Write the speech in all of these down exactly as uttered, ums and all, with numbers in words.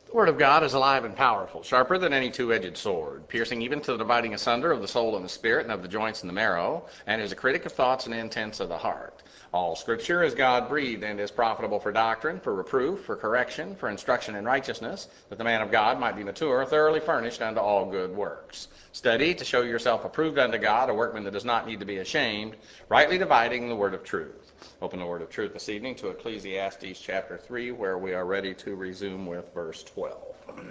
The Word of God is alive and powerful, sharper than any two-edged sword, piercing even to the dividing asunder of the soul and the spirit and of the joints and the marrow, and is a critic of thoughts and intents of the heart. All Scripture is God-breathed and is profitable for doctrine, for reproof, for correction, for instruction in righteousness, that the man of God might be mature, thoroughly furnished unto all good works. Study to show yourself approved unto God, a workman that does not need to be ashamed, rightly dividing the word of truth. Open the word of truth this evening to Ecclesiastes chapter three, where we are ready to resume with verse twelve.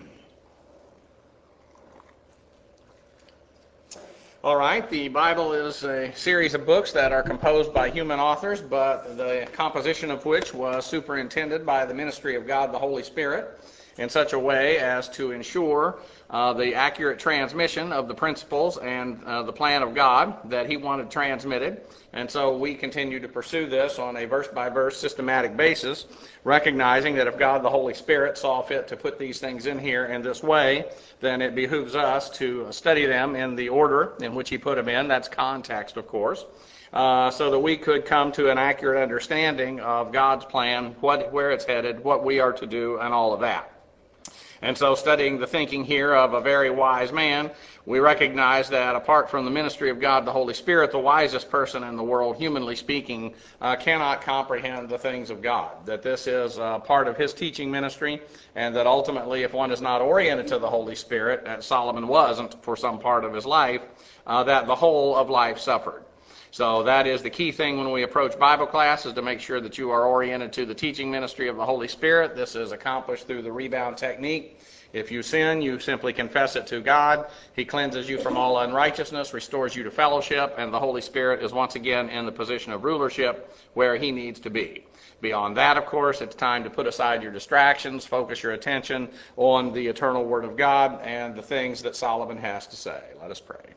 All right, the Bible is a series of books that are composed by human authors, but the composition of which was superintended by the ministry of God the Holy Spirit in such a way as to ensure uh, the accurate transmission of the principles and uh, the plan of God that he wanted transmitted. And so we continue to pursue this on a verse-by-verse systematic basis, recognizing that if God the Holy Spirit saw fit to put these things in here in this way, then it behooves us to study them in the order in which he put them in. That's context, of course. Uh, so that we could come to an accurate understanding of God's plan, what, where it's headed, what we are to do, and all of that. And so studying the thinking here of a very wise man, we recognize that apart from the ministry of God the Holy Spirit, the wisest person in the world, humanly speaking, uh, cannot comprehend the things of God. That this is uh, part of his teaching ministry, and that ultimately if one is not oriented to the Holy Spirit, as Solomon wasn't for some part of his life, uh, that the whole of life suffered. So that is the key thing when we approach Bible class, is to make sure that you are oriented to the teaching ministry of the Holy Spirit. This is accomplished through the rebound technique. If you sin, you simply confess it to God. He cleanses you from all unrighteousness, restores you to fellowship, and the Holy Spirit is once again in the position of rulership where he needs to be. Beyond that, of course, it's time to put aside your distractions, focus your attention on the eternal Word of God and the things that Solomon has to say. Let us pray.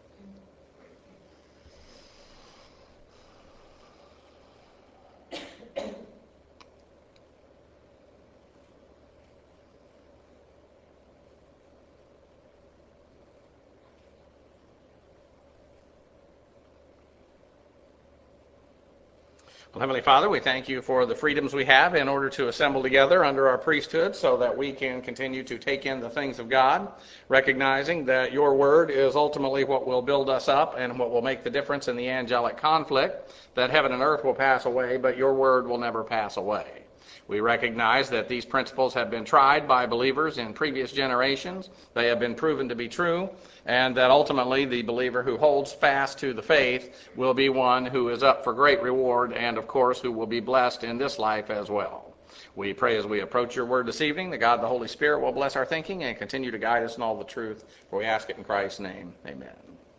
Well, Heavenly Father, we thank you for the freedoms we have in order to assemble together under our priesthood so that we can continue to take in the things of God, recognizing that your word is ultimately what will build us up and what will make the difference in the angelic conflict, that heaven and earth will pass away, but your word will never pass away. We recognize that these principles have been tried by believers in previous generations. They have been proven to be true, and that ultimately the believer who holds fast to the faith will be one who is up for great reward and, of course, who will be blessed in this life as well. We pray as we approach your word this evening that God the Holy Spirit will bless our thinking and continue to guide us in all the truth, for we ask it in Christ's name. Amen.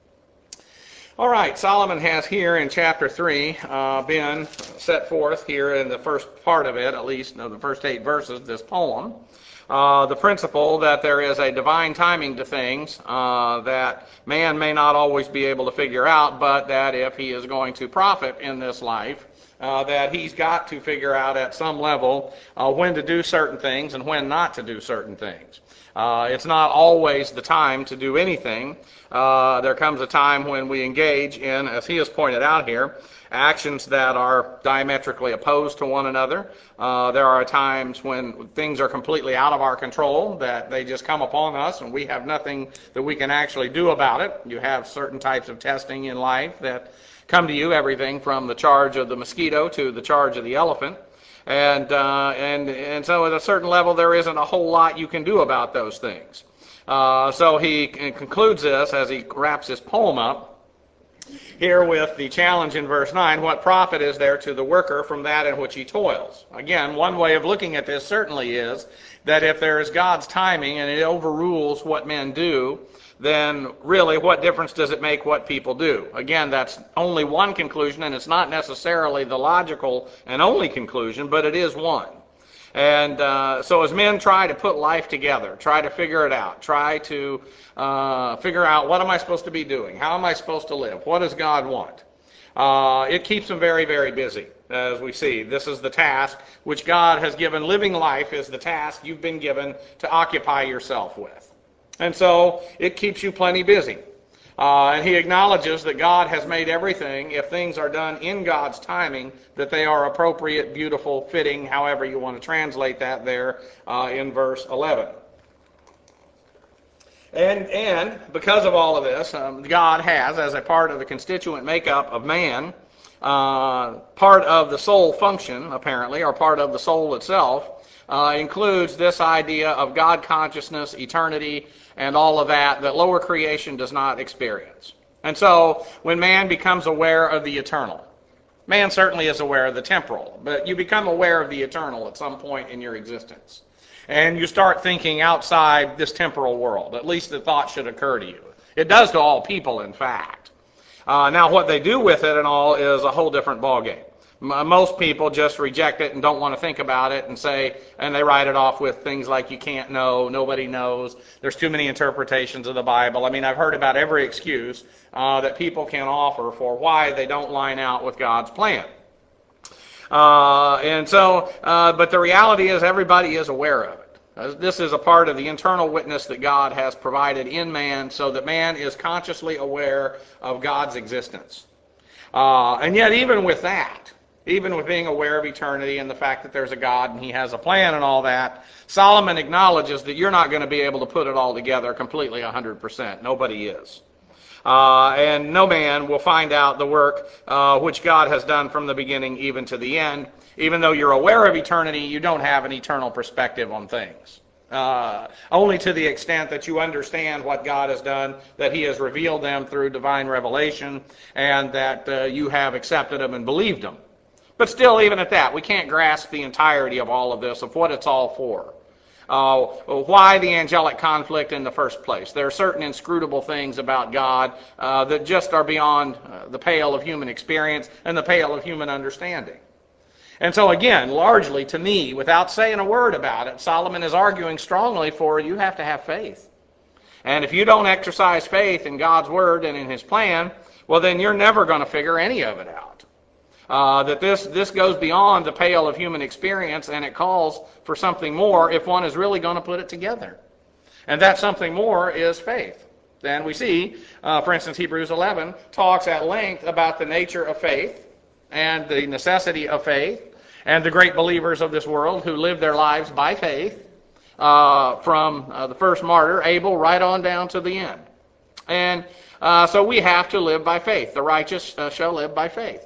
All right, Solomon has here in chapter three uh, been set forth here in the first part of it, at least of the first eight verses, this poem, uh, the principle that there is a divine timing to things uh, that man may not always be able to figure out, but that if he is going to profit in this life, uh, that he's got to figure out at some level uh, when to do certain things and when not to do certain things. Uh, it's not always the time to do anything. Uh, there comes a time when we engage in, as he has pointed out here, actions that are diametrically opposed to one another. Uh, there are times when things are completely out of our control, that they just come upon us and we have nothing that we can actually do about it. You have certain types of testing in life that come to you, everything from the charge of the mosquito to the charge of the elephant. And, uh, and, and so at a certain level, there isn't a whole lot you can do about those things. Uh, so he concludes this as he wraps his poem up here with the challenge in verse nine, what profit is there to the worker from that in which he toils? Again, one way of looking at this certainly is that if there is God's timing and it overrules what men do, then really what difference does it make what people do? Again, that's only one conclusion, and it's not necessarily the logical and only conclusion, but it is one. And uh, so as men try to put life together, try to figure it out, try to uh, figure out what am I supposed to be doing, how am I supposed to live, what does God want? Uh, it keeps them very, very busy, as we see. This is the task which God has given. Living life is the task you've been given to occupy yourself with. And so it keeps you plenty busy. Uh, and he acknowledges that God has made everything, if things are done in God's timing, that they are appropriate, beautiful, fitting, however you want to translate that there uh, in verse eleven. And, and because of all of this, um, God has, as a part of the constituent makeup of man, uh, part of the soul function, apparently, or part of the soul itself, uh, includes this idea of God consciousness, eternity, and all of that, that lower creation does not experience. And so, when man becomes aware of the eternal, man certainly is aware of the temporal, but you become aware of the eternal at some point in your existence. And you start thinking outside this temporal world. At least the thought should occur to you. It does to all people, in fact. Uh, now, what they do with it and all is a whole different ballgame. M- most people just reject it and don't want to think about it and say, and they write it off with things like you can't know, nobody knows, there's too many interpretations of the Bible. I mean, I've heard about every excuse uh, that people can offer for why they don't line out with God's plan. Uh, and so, uh, but the reality is everybody is aware of it. Uh, this is a part of the internal witness that God has provided in man so that man is consciously aware of God's existence. Uh, and yet even with that, even with being aware of eternity and the fact that there's a God and he has a plan and all that, Solomon acknowledges that you're not going to be able to put it all together completely one hundred percent. Nobody is. Uh, and no man will find out the work uh, which God has done from the beginning even to the end. Even though you're aware of eternity, you don't have an eternal perspective on things. Uh, only to the extent that you understand what God has done, that he has revealed them through divine revelation, and that uh, you have accepted them and believed them. But still, even at that, we can't grasp the entirety of all of this, of what it's all for. Uh, why the angelic conflict in the first place? There are certain inscrutable things about God uh, that just are beyond uh, the pale of human experience and the pale of human understanding. And so again, largely to me, without saying a word about it, Solomon is arguing strongly for you have to have faith. And if you don't exercise faith in God's word and in his plan, well then you're never going to figure any of it out. Uh, that this, this goes beyond the pale of human experience, and it calls for something more if one is really going to put it together. And that something more is faith. Then we see, uh, for instance, Hebrews eleven talks at length about the nature of faith and the necessity of faith and the great believers of this world who live their lives by faith uh, from uh, the first martyr, Abel, right on down to the end. And uh, so we have to live by faith. The righteous uh, shall live by faith.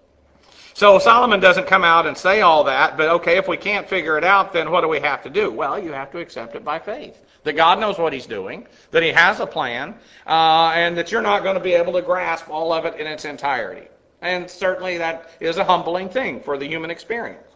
So Solomon doesn't come out and say all that, but okay, if we can't figure it out, then what do we have to do? Well, you have to accept it by faith. That God knows what he's doing, that he has a plan, uh, and that you're not going to be able to grasp all of it in its entirety. And certainly that is a humbling thing for the human experience.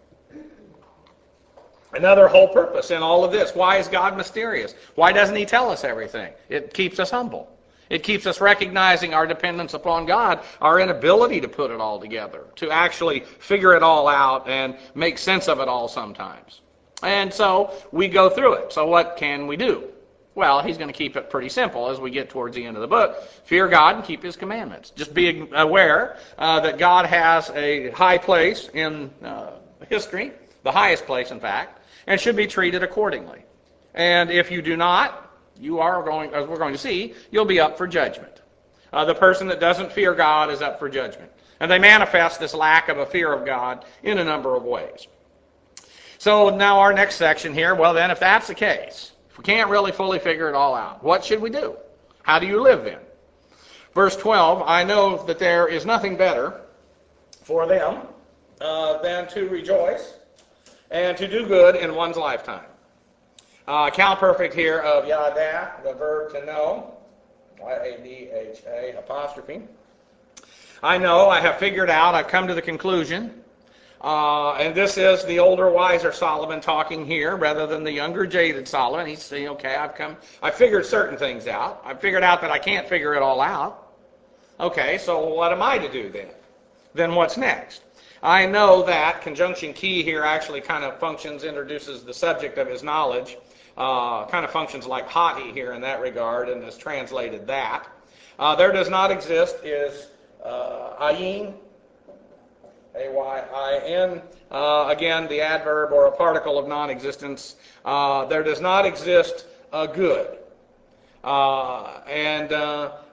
Another whole purpose in all of this. Why is God mysterious? Why doesn't he tell us everything? It keeps us humble. It keeps us recognizing our dependence upon God, our inability to put it all together, to actually figure it all out and make sense of it all sometimes. And so we go through it. So what can we do? Well, he's going to keep it pretty simple as we get towards the end of the book. Fear God and keep his commandments. Just be aware uh, that God has a high place in uh, history, the highest place, in fact, and should be treated accordingly. And if you do not, you are going, as we're going to see, you'll be up for judgment. Uh, the person that doesn't fear God is up for judgment. And they manifest this lack of a fear of God in a number of ways. So now our next section here, well then, if that's the case, if we can't really fully figure it all out, what should we do? How do you live then? Verse twelve, I know that there is nothing better for them uh, than to rejoice and to do good in one's lifetime. Uh, Count perfect here of yada, the verb to know, Y A D H A apostrophe. I know, I have figured out, I've come to the conclusion, uh, and this is the older, wiser Solomon talking here, rather than the younger, jaded Solomon. He's saying, okay, I've come, I figured certain things out. I've figured out that I can't figure it all out. Okay, so what am I to do then? Then what's next? I know that conjunction key here actually kind of functions, introduces the subject of his knowledge. Uh, kind of functions like hati here in that regard, and has translated that. Uh, there does not exist is uh, ayin, A Y I N, uh, again, the adverb or a particle of non-existence. Uh, there does not exist a good. Uh, and uh,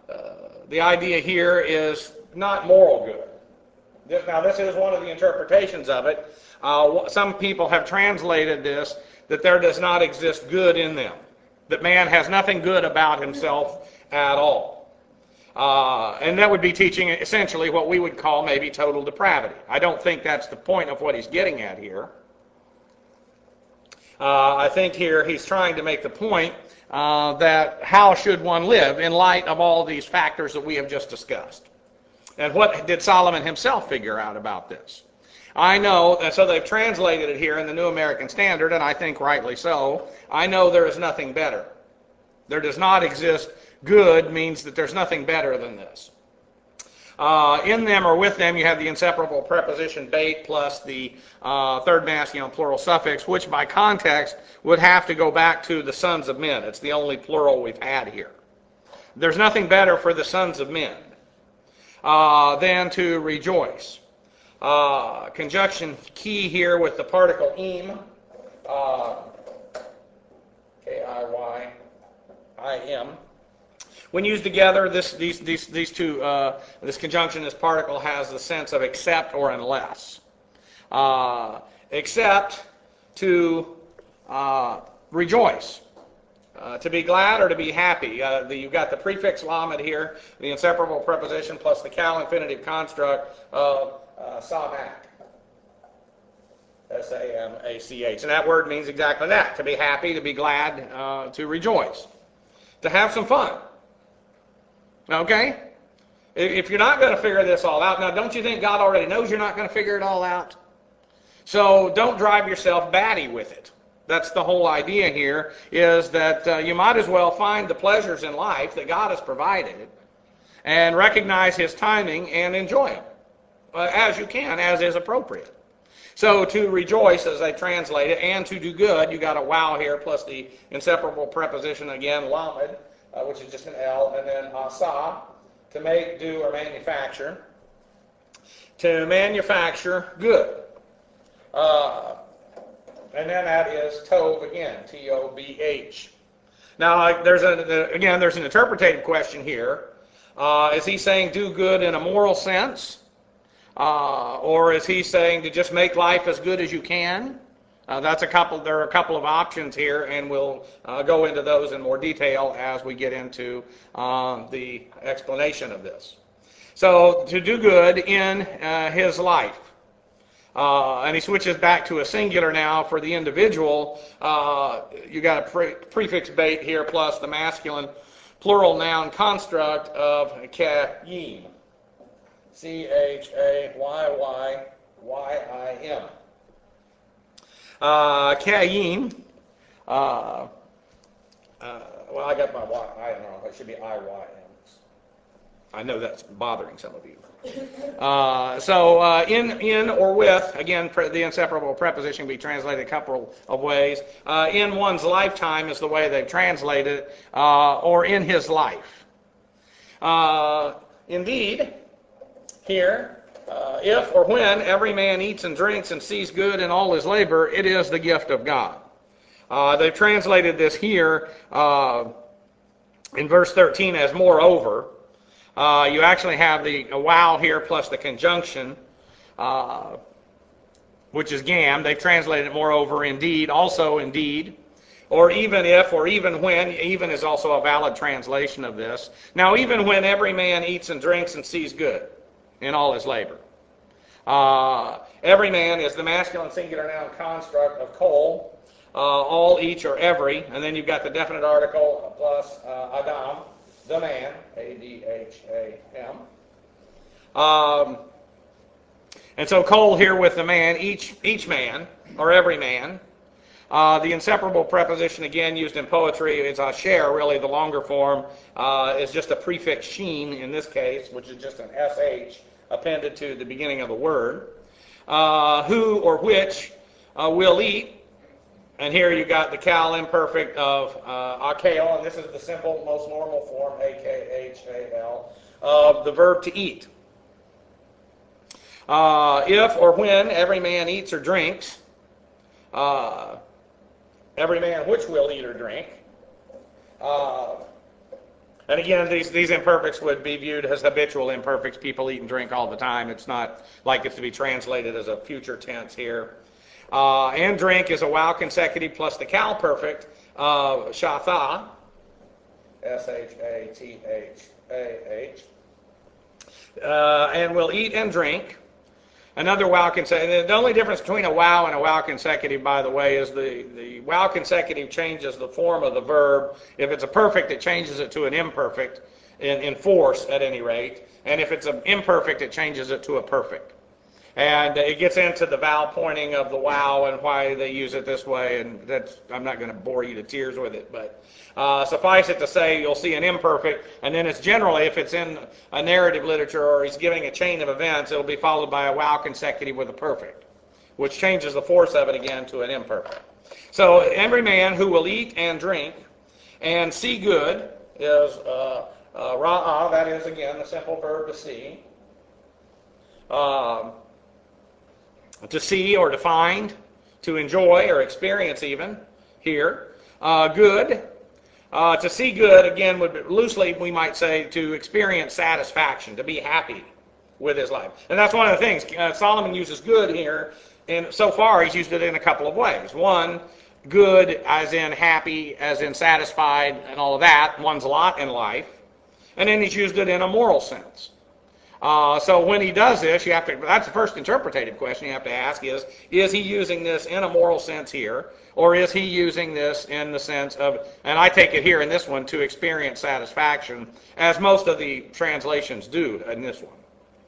the idea here is not moral good. This, now, this is one of the interpretations of it. Uh, some people have translated this that there does not exist good in them, that man has nothing good about himself at all. Uh, and that would be teaching essentially what we would call maybe total depravity. I don't think that's the point of what he's getting at here. Uh, I think here he's trying to make the point uh, that how should one live in light of all these factors that we have just discussed. And what did Solomon himself figure out about this? I know, and so they've translated it here in the New American Standard, and I think rightly so. I know there is nothing better. There does not exist good means that there's nothing better than this. Uh, in them or with them, you have the inseparable preposition bait plus the uh, third masculine plural suffix, which by context would have to go back to the sons of men. It's the only plural we've had here. There's nothing better for the sons of men uh, than to rejoice. Uh, conjunction key here with the particle im, uh, K I Y I M. When used together, this, these, these, these two, uh, this conjunction, this particle has the sense of except or unless. Uh, except to uh, rejoice, uh, to be glad or to be happy. Uh, the, you've got the prefix lamed here, the inseparable preposition plus the cal infinitive construct of uh, samak. S A M A C H. And that word means exactly that, to be happy, to be glad, uh, to rejoice, to have some fun. Okay? If you're not going to figure this all out, now don't you think God already knows you're not going to figure it all out? So don't drive yourself batty with it. That's the whole idea here, is that uh, you might as well find the pleasures in life that God has provided and recognize His timing and enjoy them uh, as you can, as is appropriate. So to rejoice, as they translate it, and to do good, you got a wow here plus the inseparable preposition again, lamed, Uh, which is just an L, and then asa, to make, do, or manufacture. To manufacture good. Uh, and then that is tov again, T O B H. Now, there's a, again, there's an interpretative question here. Uh, is he saying do good in a moral sense? Uh, or is he saying to just make life as good as you can? Uh, that's a couple. There are a couple of options here, and we'll uh, go into those in more detail as we get into um, the explanation of this. So, to do good in uh, his life, uh, and he switches back to a singular now for the individual. Uh, you got a pre- prefix bait here plus the masculine plural noun construct of chayim, C H A Y Y Y I M. Uh, Chayim, uh, uh, well, I got my Y, I don't know, it should be I Y M. I know that's bothering some of you. Uh, so, uh, in, in or with, again, pre- the inseparable preposition can be translated a couple of ways. Uh, in one's lifetime is the way they've translated it, uh, or in his life. Uh, indeed, here, Uh, if or when every man eats and drinks and sees good in all his labor, it is the gift of God. Uh, they've translated this here uh, in verse thirteen as moreover. Uh, you actually have the wow here plus the conjunction, uh, which is gam. They've translated it moreover, indeed, also indeed. Or even if, or even when, even is also a valid translation of this. Now, even when every man eats and drinks and sees good in all his labor. Uh, every man is the masculine singular noun construct of kol, uh, all, each, or every, and then you've got the definite article plus uh, Adam, the man, A D H A M. Um, and so kol here with the man, each, each man, or every man. Uh, the inseparable preposition, again, used in poetry, is asher, really the longer form, uh, is just a prefix sheen in this case, which is just an S H appended to the beginning of the word. Uh, who or which uh, will eat, and here you got the cal imperfect of uh, akeo, and this is the simple, most normal form, A K H A L, of the verb to eat. Uh, if or when every man eats or drinks, uh, every man which will eat or drink, uh, And again, these, these imperfects would be viewed as habitual imperfects. People eat and drink all the time. It's not like it's to be translated as a future tense here. Uh, and drink is a wow consecutive plus the cal perfect, uh, shatha, S H A T H A H. Uh, and will eat and drink. Another wow consecutive. The only difference between a wow and a wow consecutive, by the way, is the, the wow consecutive changes the form of the verb. If it's a perfect, it changes it to an imperfect, in, in force at any rate. And if it's an imperfect, it changes it to a perfect. And it gets into the vowel pointing of the wow and why they use it this way. And that's, I'm not going to bore you to tears with it, but uh, suffice it to say, you'll see an imperfect, and then it's generally, if it's in a narrative literature or he's giving a chain of events, it'll be followed by a wow consecutive with a perfect, which changes the force of it again to an imperfect. So every man who will eat and drink and see good is uh, uh, ra'ah, that is, again, the simple verb to see. Um, to see or to find, to enjoy or experience even, here. Uh, good. Uh, to see good, again, would be, loosely we might say to experience satisfaction, to be happy with his life. And that's one of the things. Uh, Solomon uses good here, and so far he's used it in a couple of ways. One, good as in happy, as in satisfied, and all of that, one's lot in life. And then he's used it in a moral sense. Uh, so when he does this, you have to, that's the first interpretative question you have to ask is, is he using this in a moral sense here, or is he using this in the sense of, and I take it here in this one, to experience satisfaction, as most of the translations do in this one.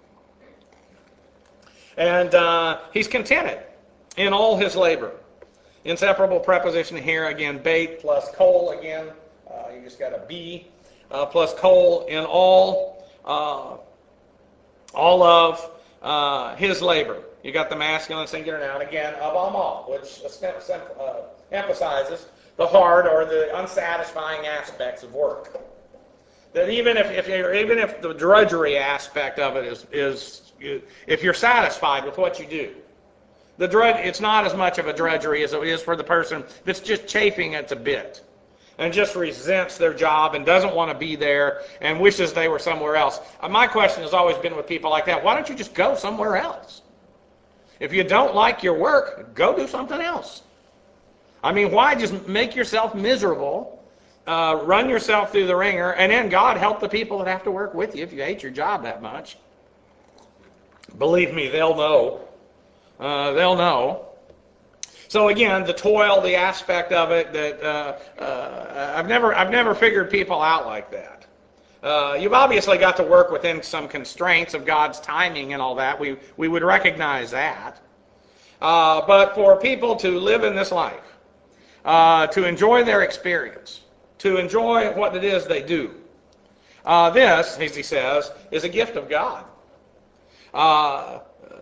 And uh, he's contented in all his labor. Inseparable preposition here, again, bait plus coal, again, uh, you just got a B, uh, plus coal in all, uh, all of uh, his labor. You got the masculine singular noun again of amal, which uh, emphasizes the hard or the unsatisfying aspects of work. That even if, if you're, even if the drudgery aspect of it is is if you're satisfied with what you do, the drudge it's not as much of a drudgery as it is for the person that's just chafing at the bit and just resents their job and doesn't want to be there and wishes they were somewhere else. Uh, my question has always been with people like that, why don't you just go somewhere else? If you don't like your work, go do something else. I mean, why just make yourself miserable, uh, run yourself through the ringer, and then God help the people that have to work with you if you hate your job that much. Believe me, they'll know. Uh, they'll know. So again, the toil, the aspect of it, that uh, uh, I've never, I've never figured people out like that. Uh, you've obviously got to work within some constraints of God's timing and all that. We we would recognize that. Uh, but for people to live in this life, uh, to enjoy their experience, to enjoy what it is they do, uh, this, as he says, is a gift of God. Uh,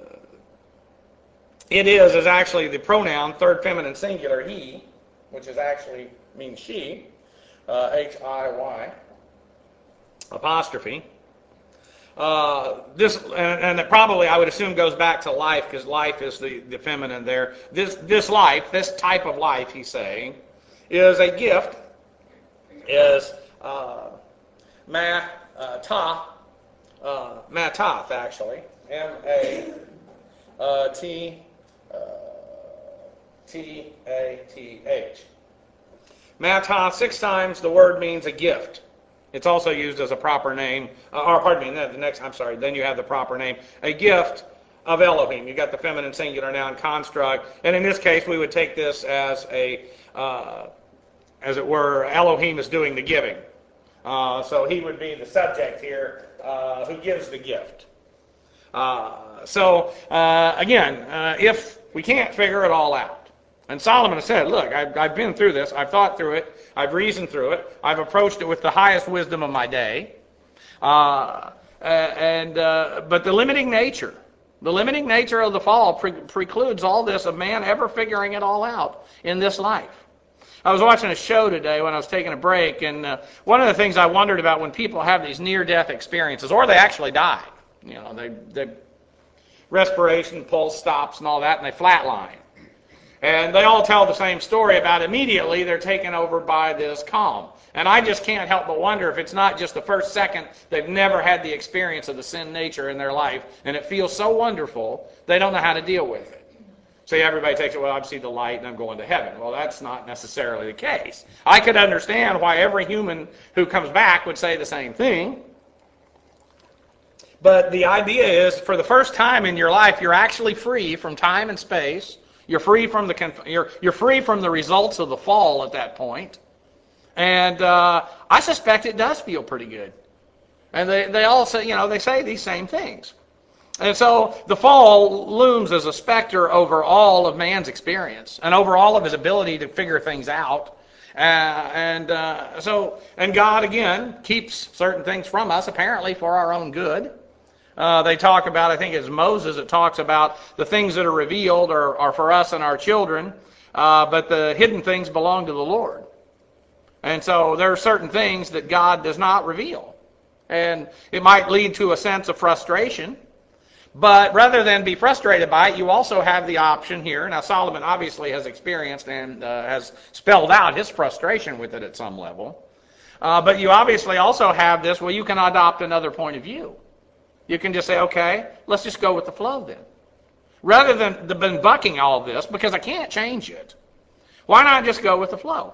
It is is actually the pronoun, third feminine singular, he, which is actually means she, uh, H I Y, apostrophe. Uh, this and, and it probably I would assume goes back to life because life is the, the feminine there. This this life, this type of life, he's saying, is a gift. Is uh, ma uh, ta uh, matath actually, M A uh, T. T A T H. Matah, six times the word means a gift. It's also used as a proper name, uh, or pardon me, the next, I'm sorry, then you have the proper name, a gift of Elohim. You got the feminine singular noun construct, and in this case we would take this as a, uh, as it were, Elohim is doing the giving. Uh, so he would be the subject here uh, who gives the gift. Uh, so, uh, again, uh, if we can't figure it all out, and Solomon has said, look, I've, I've been through this, I've thought through it, I've reasoned through it, I've approached it with the highest wisdom of my day, uh, and uh, but the limiting nature, the limiting nature of the fall pre- precludes all this of man ever figuring it all out in this life. I was watching a show today when I was taking a break, and uh, one of the things I wondered about when people have these near-death experiences, or they actually die, you know, they, they respiration, pulse stops and all that, and they flatline. And they all tell the same story about immediately they're taken over by this calm. And I just can't help but wonder if it's not just the first second they've never had the experience of the sin nature in their life, and it feels so wonderful, they don't know how to deal with it. See, everybody takes it, well, I see the light and I'm going to heaven. Well, that's not necessarily the case. I could understand why every human who comes back would say the same thing. But the idea is, for the first time in your life, you're actually free from time and space. You're free from the you're you're free from the results of the fall at that point. And uh, I suspect it does feel pretty good. And they they all say, you know, they say these same things. And so the fall looms as a specter over all of man's experience and over all of his ability to figure things out. Uh, and uh, so, and God again keeps certain things from us, apparently for our own good. Uh, they talk about, I think it's Moses, it talks about the things that are revealed are, are for us and our children, uh, but the hidden things belong to the Lord. And so there are certain things that God does not reveal. And it might lead to a sense of frustration. But rather than be frustrated by it, you also have the option here. Now, Solomon obviously has experienced and uh, has spelled out his frustration with it at some level. Uh, but you obviously also have this, well, you can adopt another point of view. You can just say, okay, let's just go with the flow then. Rather than been bucking all this, because I can't change it, why not just go with the flow?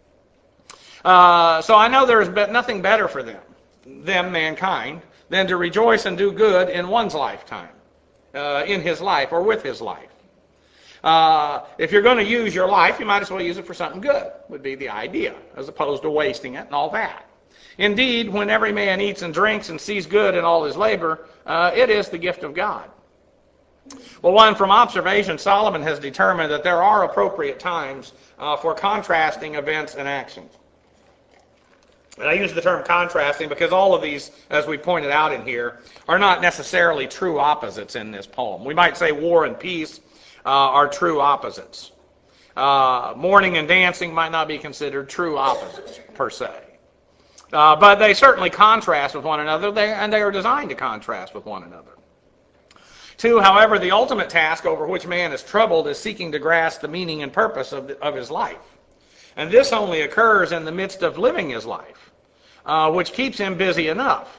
Uh, so I know there is nothing better for them, them, mankind, than to rejoice and do good in one's lifetime, uh, in his life or with his life. Uh, if you're going to use your life, you might as well use it for something good, would be the idea, as opposed to wasting it and all that. Indeed, when every man eats and drinks and sees good in all his labor, uh, it is the gift of God. Well, one, from observation, Solomon has determined that there are appropriate times uh, for contrasting events and actions. And I use the term contrasting because all of these, as we pointed out in here, are not necessarily true opposites in this poem. We might say war and peace uh, are true opposites. Uh, mourning and dancing might not be considered true opposites, per se. Uh, but they certainly contrast with one another, they, and they are designed to contrast with one another. Two, however, the ultimate task over which man is troubled is seeking to grasp the meaning and purpose of, the, of his life. And this only occurs in the midst of living his life, uh, which keeps him busy enough.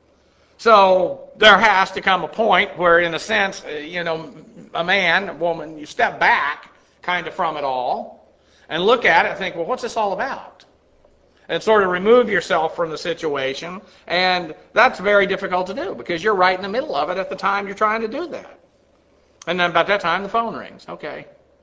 So there has to come a point where, in a sense, you know, a man, a woman, you step back kind of from it all and look at it and think, well, what's this all about? And sort of remove yourself from the situation. And that's very difficult to do because you're right in the middle of it at the time you're trying to do that. And then about that time, the phone rings. Okay.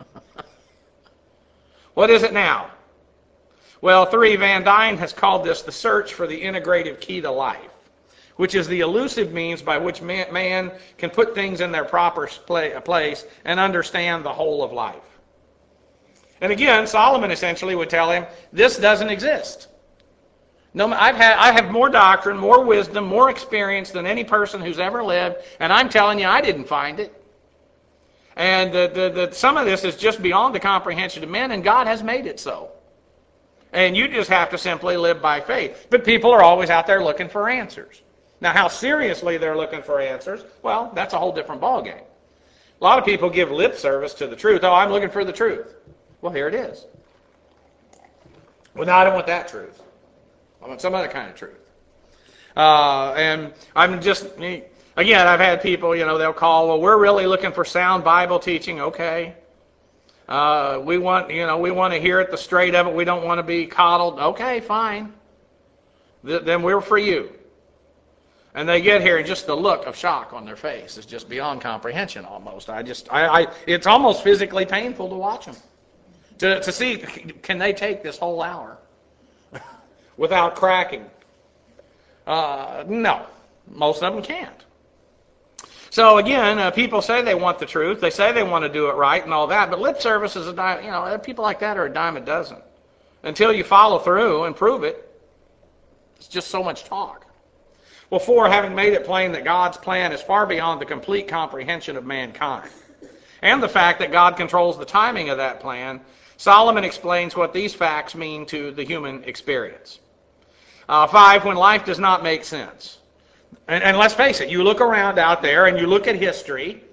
What is it now? Well, three, Van Dyne has called this the search for the integrative key to life, which is the elusive means by which man, man can put things in their proper place and understand the whole of life. And again, Solomon essentially would tell him, this doesn't exist. No, I've had, I have more doctrine, more wisdom, more experience than any person who's ever lived, and I'm telling you, I didn't find it. And the, the, the, some of this is just beyond the comprehension of men, and God has made it so. And you just have to simply live by faith. But people are always out there looking for answers. Now, how seriously they're looking for answers, well, that's a whole different ballgame. A lot of people give lip service to the truth. Oh, I'm looking for the truth. Well, here it is. Well, now I don't want that truth. I want some other kind of truth. Uh, and I'm just, again, I've had people, you know, they'll call, well, we're really looking for sound Bible teaching. Okay. Uh, we want, you know, we want to hear it the straight of it. We don't want to be coddled. Okay, fine. Th- then we're for you. And they get here, and just the look of shock on their face is just beyond comprehension almost. I just, I, I it's almost physically painful to watch them. To, to see, can they take this whole hour without cracking? Uh, no, most of them can't. So again, uh, people say they want the truth. They say they want to do it right and all that. But lip service is a dime, you know, people like that are a dime a dozen. Until you follow through and prove it, it's just so much talk. Well, four, having made it plain that God's plan is far beyond the complete comprehension of mankind, and the fact that God controls the timing of that plan, Solomon explains what these facts mean to the human experience. Uh, five, when life does not make sense. And, and let's face it, you look around out there and you look at history,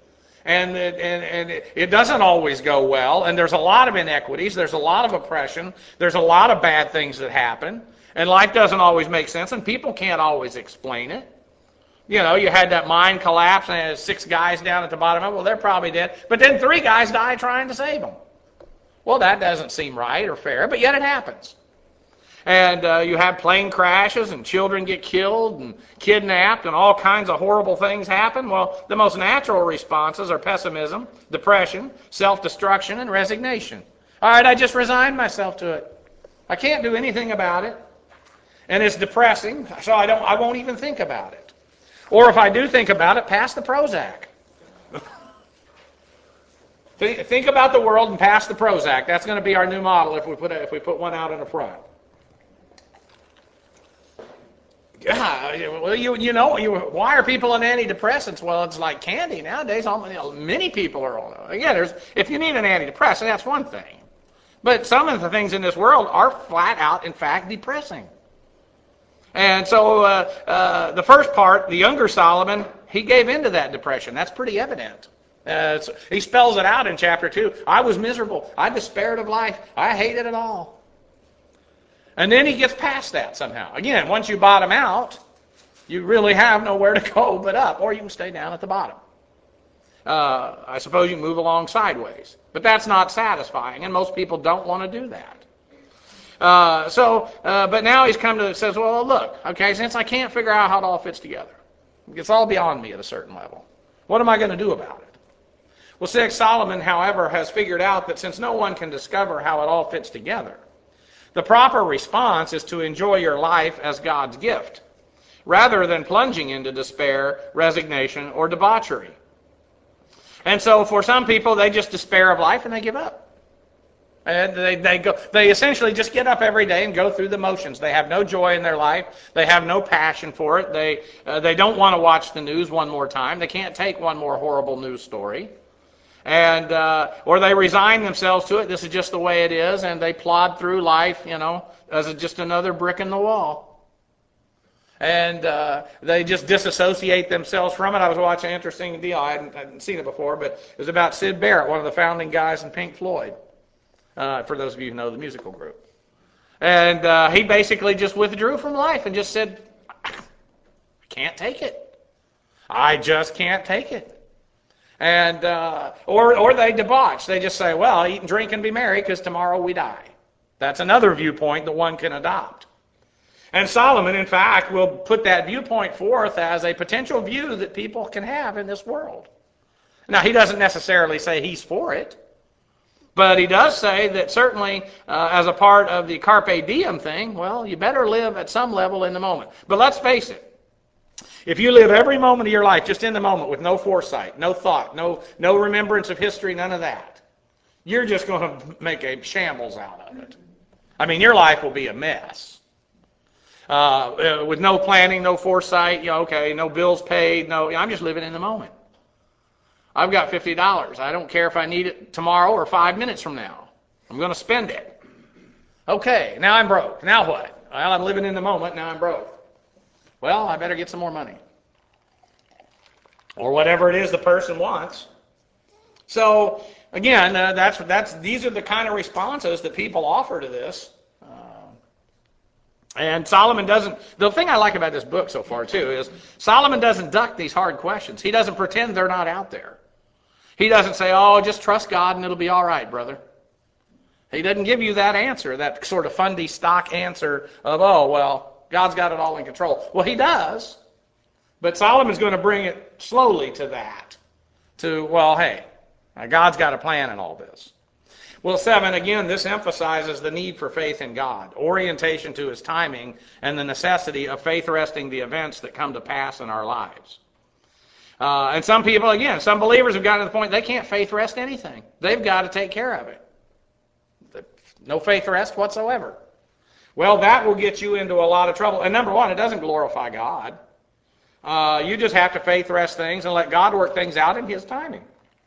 And it, and, and it, it doesn't always go well, and there's a lot of inequities, there's a lot of oppression, there's a lot of bad things that happen, and life doesn't always make sense, and people can't always explain it. You know, you had that mine collapse, and there's six guys down at the bottom of it. Well, they're probably dead, but then three guys die trying to save them. Well, that doesn't seem right or fair, but yet it happens. And uh, you have plane crashes, and children get killed and kidnapped, and all kinds of horrible things happen. Well, the most natural responses are pessimism, depression, self-destruction, and resignation. All right, I just resigned myself to it. I can't do anything about it, and it's depressing, so I don't. I won't even think about it. Or if I do think about it, pass the Prozac. think, think about the world and pass the Prozac. That's going to be our new model if we put a, if we put one out in the front. Yeah, well, you you know, you, why are people on antidepressants? Well, it's like candy nowadays. All, you know, many people are on it. Again, there's, if you need an antidepressant, that's one thing. But some of the things in this world are flat out, in fact, depressing. And so uh, uh, the first part, the younger Solomon, he gave into that depression. That's pretty evident. Uh, he spells it out in chapter two. I was miserable. I despaired of life. I hated it all. And then he gets past that somehow. Again, once you bottom out, you really have nowhere to go but up, or you can stay down at the bottom. Uh, I suppose you can move along sideways. But that's not satisfying, and most people don't want to do that. Uh, so, uh, but now he's come to, says, well, look, okay, since I can't figure out how it all fits together, it's all beyond me at a certain level. What am I going to do about it? Well, six, Solomon, however, has figured out that since no one can discover how it all fits together, the proper response is to enjoy your life as God's gift, rather than plunging into despair, resignation, or debauchery. And so for some people, they just despair of life and they give up. And they, they go. They essentially just get up every day and go through the motions. They have no joy in their life. They have no passion for it. They uh, they don't want to watch the news one more time. They can't take one more horrible news story. And uh, or they resign themselves to it. This is just the way it is, and they plod through life, you know, as just another brick in the wall. And uh, they just disassociate themselves from it. I was watching an interesting deal. I hadn't, I hadn't seen it before, but it was about Syd Barrett, one of the founding guys in Pink Floyd. Uh, for those of you who know the musical group. And uh, he basically just withdrew from life and just said, I can't take it. I just can't take it. And uh, or or they debauch. They just say, well, eat and drink and be merry because tomorrow we die. That's another viewpoint that one can adopt. And Solomon, in fact, will put that viewpoint forth as a potential view that people can have in this world. Now, he doesn't necessarily say he's for it. But he does say that certainly uh, as a part of the carpe diem thing, well, you better live at some level in the moment. But let's face it, if you live every moment of your life just in the moment with no foresight, no thought, no, no remembrance of history, none of that, you're just going to make a shambles out of it. I mean, your life will be a mess. Uh, with no planning, no foresight, you know, okay, no bills paid, no, I'm just living in the moment. I've got fifty dollars. I don't care if I need it tomorrow or five minutes from now. I'm going to spend it. Okay, now I'm broke. Now what? Well, I'm living in the moment. Now I'm broke. Well, I better get some more money. Or whatever it is the person wants. So, again, uh, that's that's these are the kind of responses that people offer to this. Uh, and Solomon doesn't, the thing I like about this book so far, too, is Solomon doesn't duck these hard questions. He doesn't pretend they're not out there. He doesn't say, oh, just trust God and it'll be all right, brother. He doesn't give you that answer, that sort of fundy stock answer of, oh, well, God's got it all in control. Well, he does. But Solomon's going to bring it slowly to that. To, well, hey, God's got a plan in all this. Well, seven, again, this emphasizes the need for faith in God, orientation to his timing, and the necessity of faith resting the events that come to pass in our lives. Uh, and some people, again, some believers have gotten to the point they can't faith rest anything. They've got to take care of it. No faith rest whatsoever. Well, that will get you into a lot of trouble. And number one, it doesn't glorify God. Uh, you just have to faith rest things and let God work things out in his timing.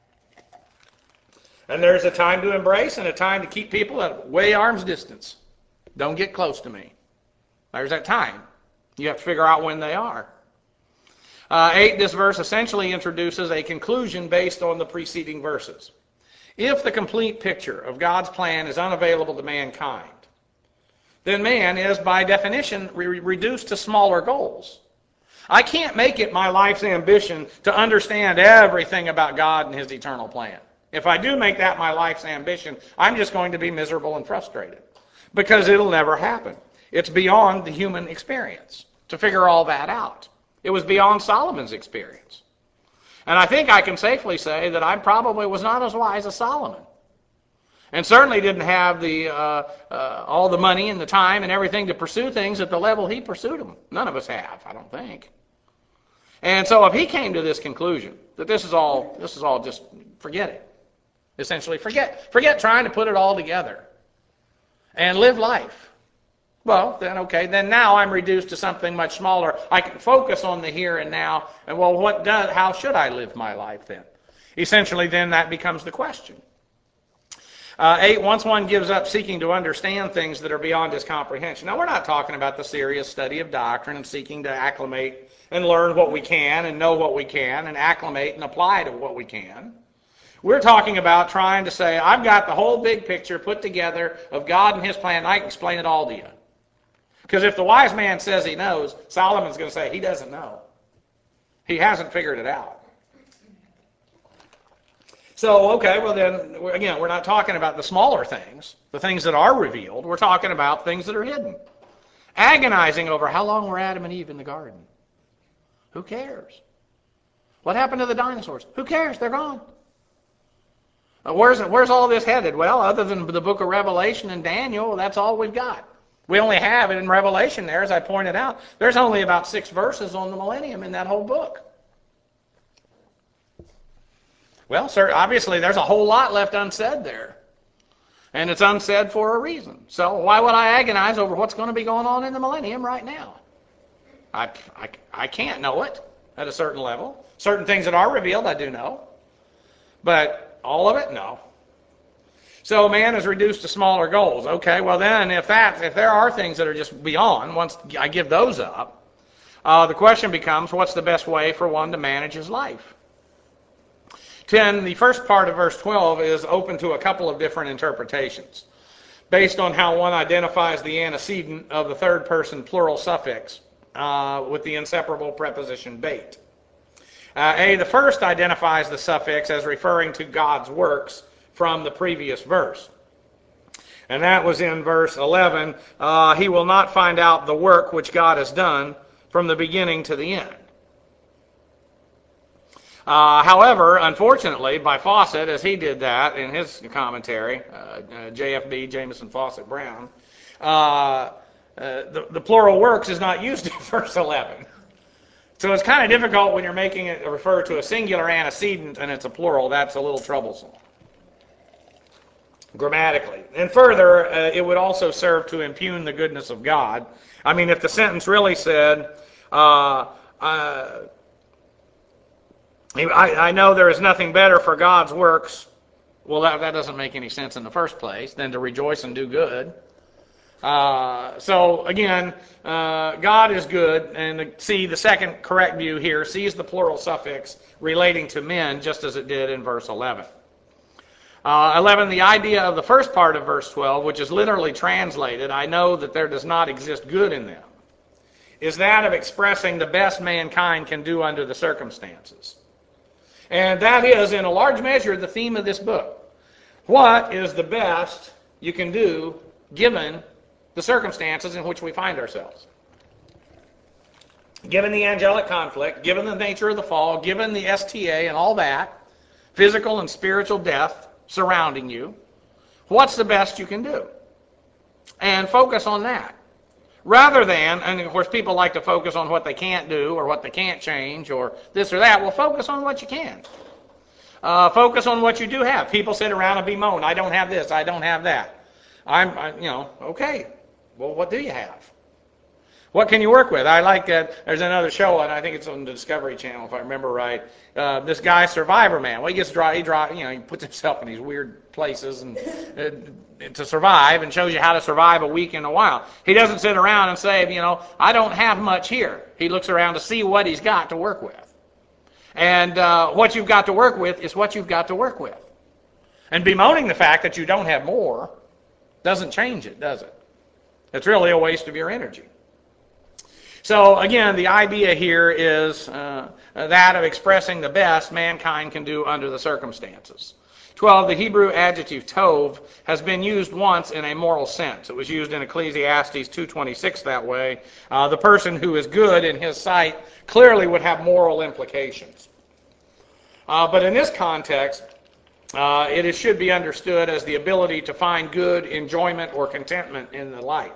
And there's a time to embrace and a time to keep people at way arm's distance. Don't get close to me. There's that time. You have to figure out when they are. Uh, eight, this verse essentially introduces a conclusion based on the preceding verses. If the complete picture of God's plan is unavailable to mankind, then man is, by definition, re- reduced to smaller goals. I can't make it my life's ambition to understand everything about God and His eternal plan. If I do make that my life's ambition, I'm just going to be miserable and frustrated, because it'll never happen. It's beyond the human experience to figure all that out. It was beyond Solomon's experience. And I think I can safely say that I probably was not as wise as Solomon. And certainly didn't have the uh, uh, all the money and the time and everything to pursue things at the level he pursued them. None of us have, I don't think. And so if he came to this conclusion that this is all this is all just forget it. Essentially forget forget trying to put it all together and live life. Well, then okay, then now I'm reduced to something much smaller. I can focus on the here and now, and well, what does how should I live my life then? Essentially then that becomes the question. Uh, eight, once one gives up seeking to understand things that are beyond his comprehension. Now, we're not talking about the serious study of doctrine and seeking to acclimate and learn what we can and know what we can and acclimate and apply to what we can. We're talking about trying to say, I've got the whole big picture put together of God and His plan, and I can explain it all to you. Because if the wise man says he knows, Solomon's going to say he doesn't know. He hasn't figured it out. So, okay, well then, again, we're not talking about the smaller things, the things that are revealed. We're talking about things that are hidden. Agonizing over how long were Adam and Eve in the garden. Who cares? What happened to the dinosaurs? Who cares? They're gone. Where's, where's all this headed? Well, other than the book of Revelation and Daniel, that's all we've got. We only have it in Revelation there, as I pointed out. There's only about six verses on the millennium in that whole book. Well, sir, obviously there's a whole lot left unsaid there. And it's unsaid for a reason. So why would I agonize over what's going to be going on in the millennium right now? I, I, I can't know it at a certain level. Certain things that are revealed, I do know. But all of it, no. So man is reduced to smaller goals. Okay, well then, if that, if there are things that are just beyond, once I give those up, uh, the question becomes, what's the best way for one to manage his life? ten, the first part of verse twelve is open to a couple of different interpretations, based on how one identifies the antecedent of the third person plural suffix uh, with the inseparable preposition bait. Uh, A, the first identifies the suffix as referring to God's works from the previous verse. And that was in verse eleven. Uh, he will not find out the work which God has done from the beginning to the end. Uh, however, unfortunately, by Fawcett, as he did that in his commentary, uh, uh, J F B, Jameson Fawcett Brown, uh, uh, the, the plural works is not used in verse eleven. So it's kind of difficult when you're making it refer to a singular antecedent and it's a plural. That's a little troublesome grammatically. And further, uh, it would also serve to impugn the goodness of God. I mean, if the sentence really said, uh, uh, I, I know there is nothing better for God's works, well, that, that doesn't make any sense in the first place, than to rejoice and do good. Uh, so, again, uh, God is good, and the, see, the second correct view here sees the plural suffix relating to men, just as it did in verse eleven. Uh, eleven, the idea of the first part of verse twelve, which is literally translated, I know that there does not exist good in them, is that of expressing the best mankind can do under the circumstances. And that is, in a large measure, the theme of this book. What is the best you can do given the circumstances in which we find ourselves? Given the angelic conflict, given the nature of the fall, given the S T A and all that, physical and spiritual death surrounding you, what's the best you can do? And focus on that. Rather than, and of course people like to focus on what they can't do or what they can't change or this or that. Well, focus on what you can. Uh, focus on what you do have. People sit around and bemoan, I don't have this, I don't have that. I'm, I, you know, okay. Well, what do you have? What can you work with? I like that. There's another show, and I think it's on the Discovery Channel, if I remember right. Uh, this guy, Survivor Man. Well, he gets dry. He dry. You know, he puts himself in these weird places and uh, to survive, and shows you how to survive a week in a while. He doesn't sit around and say, you know, I don't have much here. He looks around to see what he's got to work with. And uh, what you've got to work with is what you've got to work with. And bemoaning the fact that you don't have more doesn't change it, does it? It's really a waste of your energy. So again, the idea here is uh, that of expressing the best mankind can do under the circumstances. twelve, the Hebrew adjective tov has been used once in a moral sense. It was used in Ecclesiastes two twenty-six that way. Uh, the person who is good in his sight clearly would have moral implications. Uh, but in this context, uh, it is, should be understood as the ability to find good enjoyment or contentment in the life.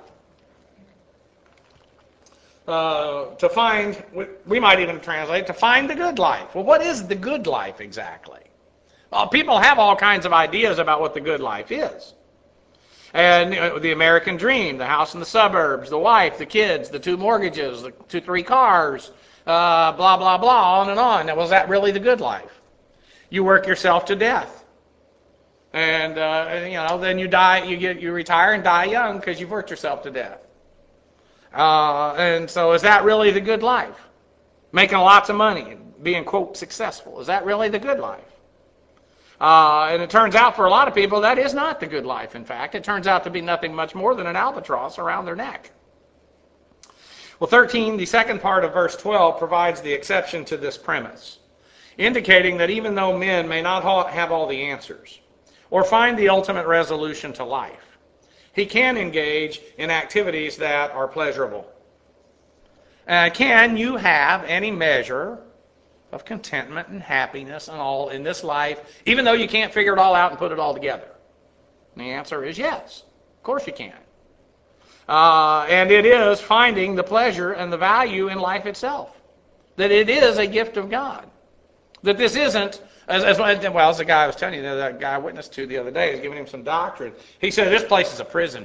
Uh, to find, we might even translate, to find the good life. Well, what is the good life exactly? Well, people have all kinds of ideas about what the good life is. And you know, the American dream, the house in the suburbs, the wife, the kids, the two mortgages, the two, three cars, uh, blah, blah, blah, on and on. Now, was that really the good life? You work yourself to death. And, uh, you know, then you die, you get, you retire and die young because you've worked yourself to death. Uh, and so is that really the good life? Making lots of money and being, quote, successful. Is that really the good life? Uh, and it turns out for a lot of people that is not the good life, in fact. It turns out to be nothing much more than an albatross around their neck. Well, thirteen, the second part of verse twelve, provides the exception to this premise, indicating that even though men may not have all the answers or find the ultimate resolution to life, he can engage in activities that are pleasurable. Uh, can you have any measure of contentment and happiness and all in this life, even though you can't figure it all out and put it all together? And the answer is yes. Of course you can. Uh, and it is finding the pleasure and the value in life itself. That it is a gift of God. That this isn't, as, as well as the guy I was telling you, that guy I witnessed to the other day, is giving him some doctrine. He said, this place is a prison.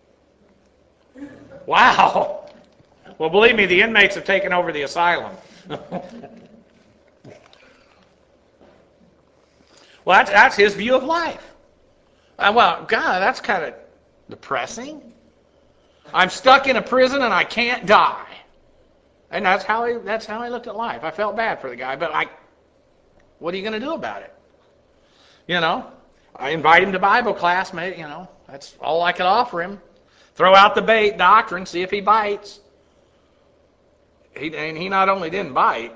Wow. Well, believe me, the inmates have taken over the asylum. Well, that's, that's his view of life. Uh, well, God, that's kind of depressing. I'm stuck in a prison and I can't die. And that's how he, that's how he looked at life. I felt bad for the guy, but I, what are you going to do about it? You know, I invite him to Bible class. Maybe, you know, that's all I could offer him. Throw out the bait doctrine, see if he bites. He, and he not only didn't bite,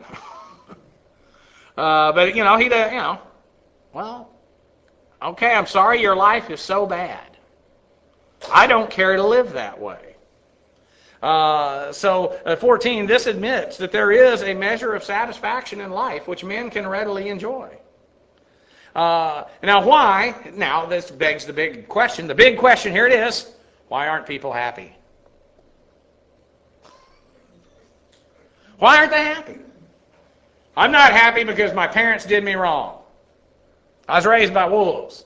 uh, but, you know, he, you know, well, okay, I'm sorry your life is so bad. I don't care to live that way. Uh, so, uh, fourteen, this admits that there is a measure of satisfaction in life which men can readily enjoy. Uh, now, why? Now, this begs the big question. The big question, here it is. Why aren't people happy? Why aren't they happy? I'm not happy because my parents did me wrong. I was raised by wolves.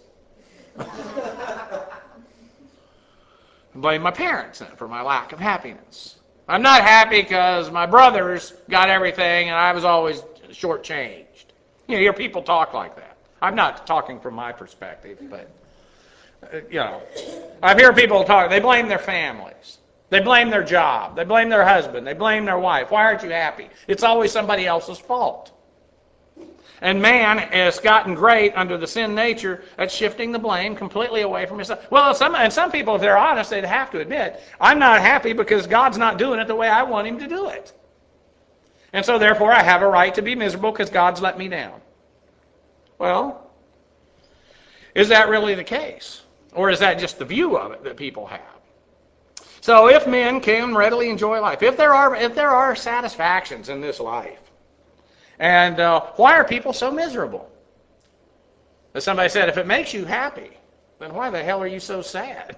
I blame my parents for my lack of happiness. I'm not happy because my brothers got everything and I was always shortchanged. You know, hear people talk like that. I'm not talking from my perspective, but, uh, you know, I hear people talk. They blame their families. They blame their job. They blame their husband. They blame their wife. Why aren't you happy? It's always somebody else's fault. And man has gotten great under the sin nature at shifting the blame completely away from himself. Well, some, and some people, if they're honest, they'd have to admit, I'm not happy because God's not doing it the way I want him to do it. And so therefore I have a right to be miserable because God's let me down. Well, is that really the case? Or is that just the view of it that people have? So if men can readily enjoy life, if there are, if there are satisfactions in this life, and uh, why are people so miserable? As somebody said, if it makes you happy, then why the hell are you so sad?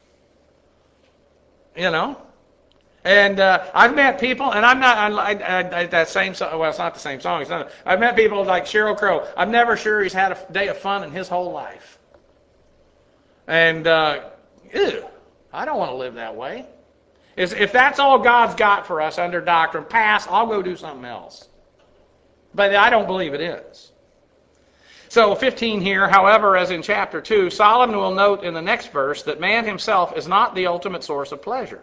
You know? And uh, I've met people, and I'm not, I, I, I, that same song, well, it's not the same song. It's not, I've met people like Sheryl Crow. I'm never sure he's had a day of fun in his whole life. And, uh, ew, I don't want to live that way. If that's all God's got for us under doctrine, pass, I'll go do something else. But I don't believe it is. So fifteen here, however, as in chapter two, Solomon will note in the next verse that man himself is not the ultimate source of pleasure.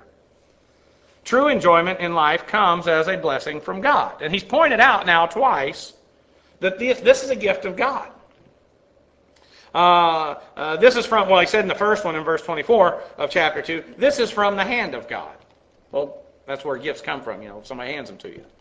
True enjoyment in life comes as a blessing from God. And he's pointed out now twice that this, this is a gift of God. Uh, uh, this is from, well, he said in the first one in verse twenty-four of chapter two, this is from the hand of God. Well, that's where gifts come from, you know, if somebody hands them to you.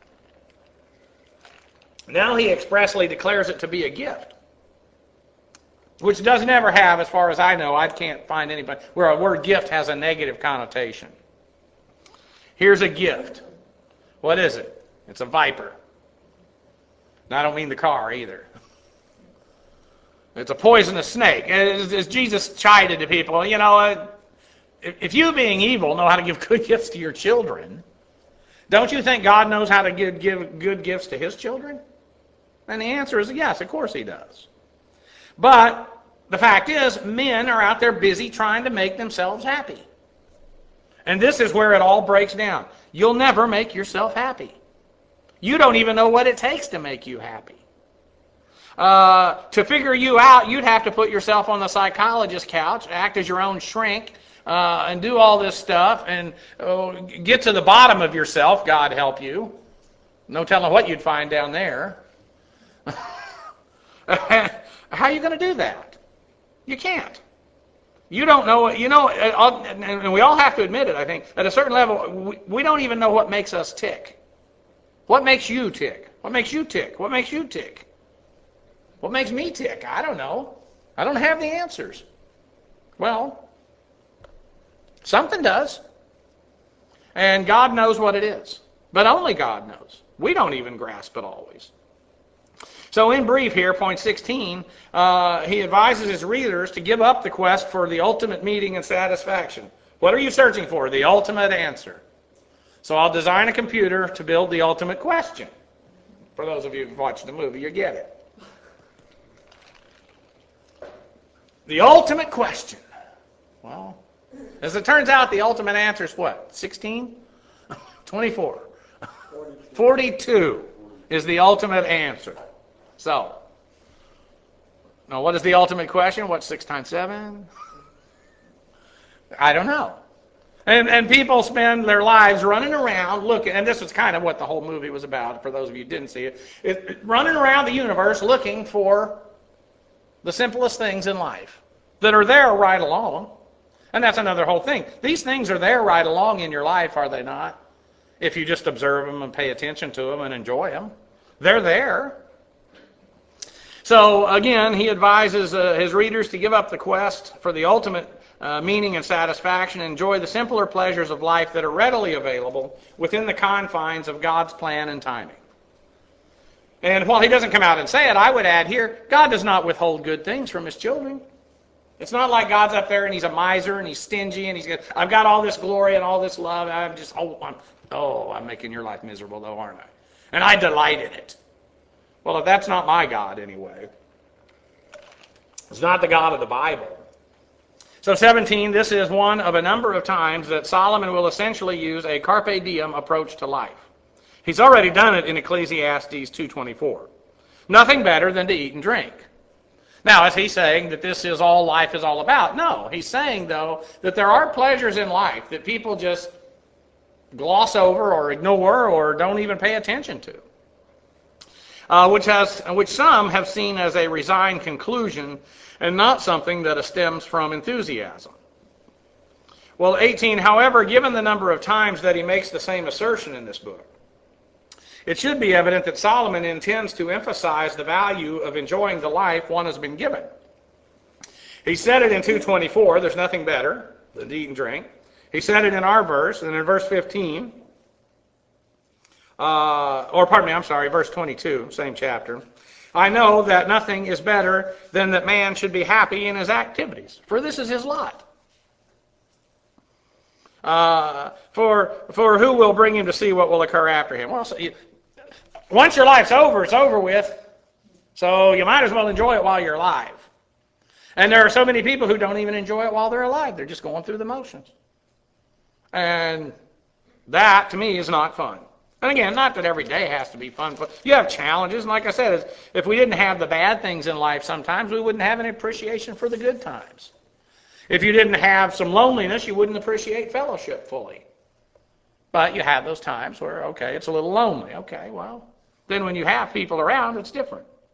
Now he expressly declares it to be a gift, which does never have, as far as I know, I can't find anybody, where a word gift has a negative connotation. Here's a gift. What is it? It's a viper. And I don't mean the car either. It's a poisonous snake. As, as Jesus chided the people, you know, uh, if, if you being evil know how to give good gifts to your children, don't you think God knows how to give, give good gifts to his children? And the answer is yes, of course he does. But the fact is, men are out there busy trying to make themselves happy. And this is where it all breaks down. You'll never make yourself happy. You don't even know what it takes to make you happy. Uh, to figure you out, you'd have to put yourself on the psychologist's couch, act as your own shrink, uh, and do all this stuff, and uh, get to the bottom of yourself, God help you. No telling what you'd find down there. How are you going to do that? You can't. You don't know, you know, and we all have to admit it, I think. At a certain level, we don't even know what makes us tick. What makes you tick? What makes you tick? What makes you tick? What makes me tick? I don't know. I don't have the answers. Well, something does. And God knows what it is. But only God knows. We don't even grasp it always. So in brief here, point sixteen, uh, he advises his readers to give up the quest for the ultimate meaning and satisfaction. What are you searching for? The ultimate answer. So I'll design a computer to build the ultimate question. For those of you who've watched the movie, you get it. The ultimate question. Well, as it turns out, the ultimate answer is what? sixteen? twenty-four. forty-two is the ultimate answer. So, now what is the ultimate question? What's six times seven? I don't know. And and people spend their lives running around looking, and this is kind of what the whole movie was about, for those of you who didn't see it, it running around the universe looking for the simplest things in life that are there right along. And that's another whole thing. These things are there right along in your life, are they not? If you just observe them and pay attention to them and enjoy them. They're there. So, again, he advises uh, his readers to give up the quest for the ultimate uh, meaning and satisfaction and enjoy the simpler pleasures of life that are readily available within the confines of God's plan and timing. And while he doesn't come out and say it, I would add here, God does not withhold good things from his children. It's not like God's up there and he's a miser and he's stingy and he's got, I've got all this glory and all this love. And I'm just, oh, I'm, oh, I'm making your life miserable though, aren't I? And I delight in it. Well, if that's not my God anyway, it's not the God of the Bible. So seventeen, this is one of a number of times that Solomon will essentially use a carpe diem approach to life. He's already done it in Ecclesiastes two twenty-four. Nothing better than to eat and drink. Now, is he saying that this is all life is all about? No. He's saying, though, that there are pleasures in life that people just gloss over or ignore or don't even pay attention to. Uh, which has, which some have seen as a resigned conclusion and not something that stems from enthusiasm. Well, eighteen, however, given the number of times that he makes the same assertion in this book, it should be evident that Solomon intends to emphasize the value of enjoying the life one has been given. He said it in two twenty-four, there's nothing better than to eat and drink. He said it in our verse, and in verse fifteen, Uh, or pardon me, I'm sorry, verse twenty-two, same chapter. I know that nothing is better than that man should be happy in his activities, for this is his lot. Uh, for for who will bring him to see what will occur after him? Well, so you, once your life's over, it's over with. So you might as well enjoy it while you're alive. And there are so many people who don't even enjoy it while they're alive. They're just going through the motions. And that, to me, is not fun. And again, not that every day has to be fun, but you have challenges. And like I said, if we didn't have the bad things in life sometimes, we wouldn't have any appreciation for the good times. If you didn't have some loneliness, you wouldn't appreciate fellowship fully. But you have those times where, okay, it's a little lonely. Okay, well, then when you have people around, it's different.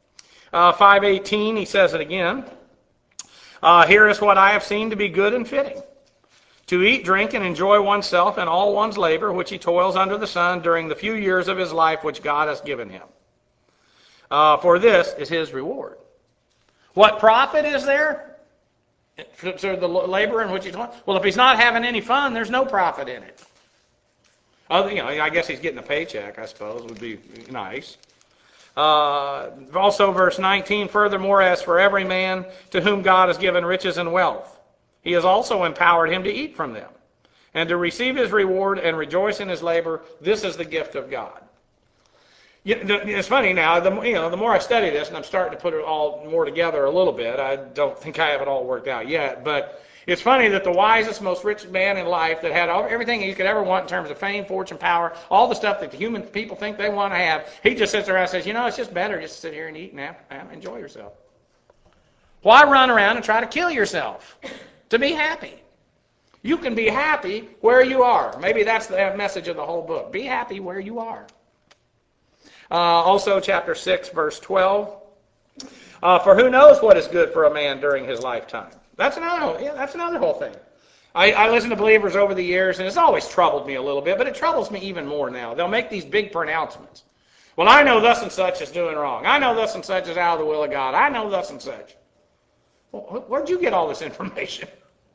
Uh, five eighteen, he says it again. Uh, Here is what I have seen to be good and fitting, to eat, drink, and enjoy oneself and all one's labor, which he toils under the sun during the few years of his life which God has given him. Uh, for this is his reward. What profit is there for the labor in which he's toils? Well, if he's not having any fun, there's no profit in it. Other, you know, I guess he's getting a paycheck, I suppose, would be nice. Uh, also, verse nineteen, furthermore, as for every man to whom God has given riches and wealth, he has also empowered him to eat from them, and to receive his reward and rejoice in his labor. This is the gift of God. It's funny now, the, you know, the more I study this, and I'm starting to put it all more together a little bit, I don't think I have it all worked out yet, but it's funny that the wisest, most rich man in life that had everything he could ever want in terms of fame, fortune, power, all the stuff that the human people think they want to have, he just sits there and says, you know, it's just better just to sit here and eat and have, have, enjoy yourself. Why run around and try to kill yourself to be happy? You can be happy where you are. Maybe that's the message of the whole book. Be happy where you are. Uh, also, chapter six, verse twelve. Uh, for who knows what is good for a man during his lifetime? That's another, yeah, that's another whole thing. I, I listen to believers over the years, and it's always troubled me a little bit, but it troubles me even more now. They'll make these big pronouncements. Well, I know thus and such is doing wrong. I know thus and such is out of the will of God. I know thus and such. Well, where'd you get all this information?